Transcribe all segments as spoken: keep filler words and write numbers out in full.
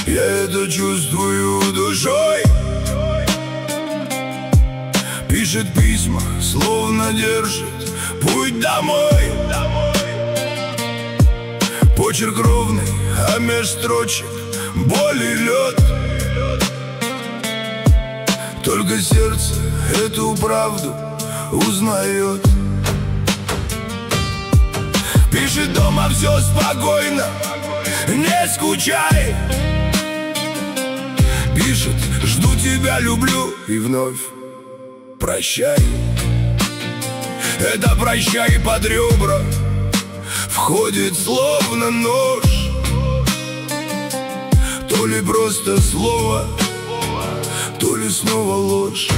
Я это чувствую душой. Пишет письма, словно держит путь домой. Почерк ровный, а меж строчек боль и лед. Только сердце эту правду узнает. Пишет дома, все спокойно, не скучай. Пишет, жду тебя, люблю, и вновь прощай. Это прощай под ребра входит словно нож. То ли просто слово, то ли снова ложь.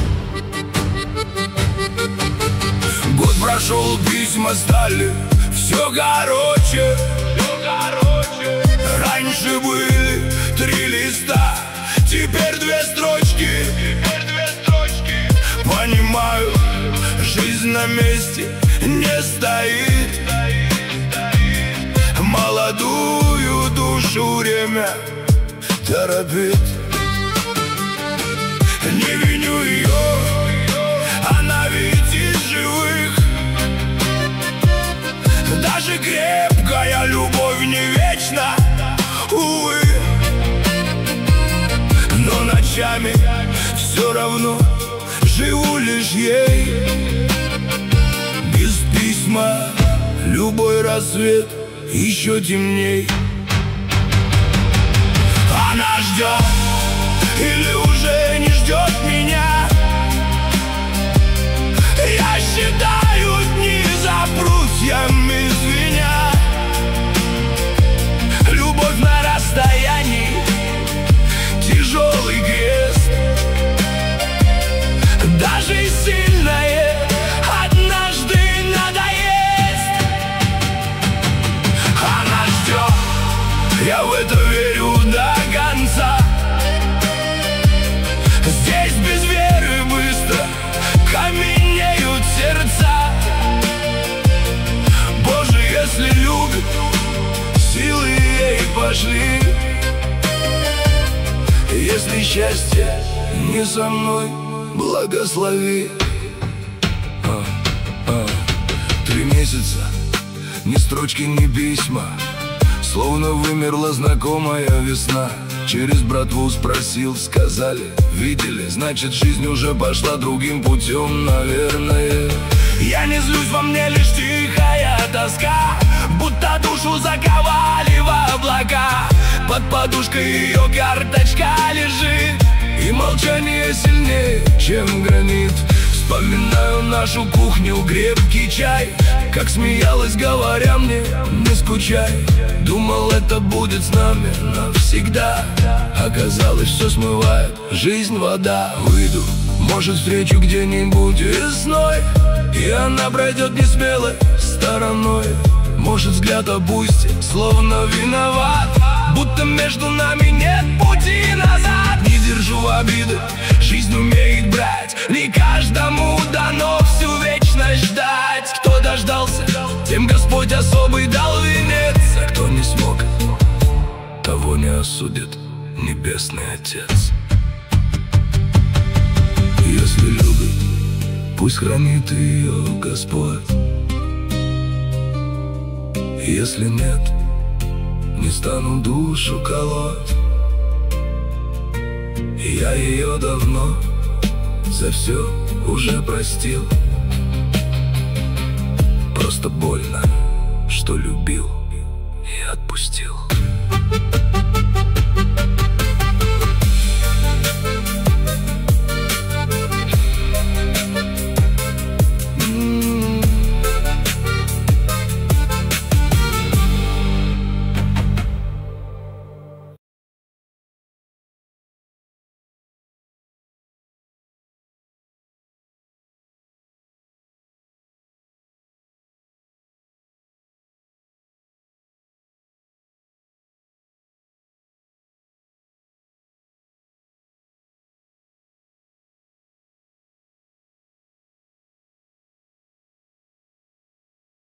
Год прошел, письма стали все короче. Раньше были три листа, теперь две строчки. Понимаю, жизнь на месте не стоит. Молодую душу время торопит. Не виню ее, она ведь из живых. Даже крепкая любовь не вечна, увы. Но ночами все равно живу лишь ей. Без письма любой рассвет еще темней. Она ждет или уже не ждет меня. Я считаю дни за прутьями звеня. Любовь на расстоянии, тяжелый крест. Даже сильное однажды надоест. Она ждет, я в это верю до конца. Здесь без веры быстро каменеют сердца. Боже, если любит, силы ей пошли. Если счастье не со мной, благослови. а, а. Три месяца, ни строчки, ни письма. Словно вымерла знакомая весна. Через братву спросил, сказали, видели. Значит, жизнь уже пошла другим путем, наверное. Я не злюсь, во мне лишь тихая тоска, будто душу заковали в облака. Под подушкой ее карточка лежит, и молчание сильнее, чем гранит. Вспоминаю нашу кухню, крепкий чай, как смеялась, говоря мне, не скучай. Думал, это будет с нами навсегда. Оказалось, все смывает жизнь вода. Выйду, может, встречу где-нибудь весной, и она пройдет несмелой стороной. Может, взгляд опустит, словно виноват, будто между нами нет пути назад. Не держу обиды, жизнь умеет брать. Не каждому дано всю вечность ждать. Кто дождался, тем Господь особый дал венец. А кто не смог, того не осудит Небесный Отец. Если любит, пусть хранит ее Господь. Если нет, не стану душу колоть. Я ее давно за все уже простил. Просто больно, что любил и отпустил.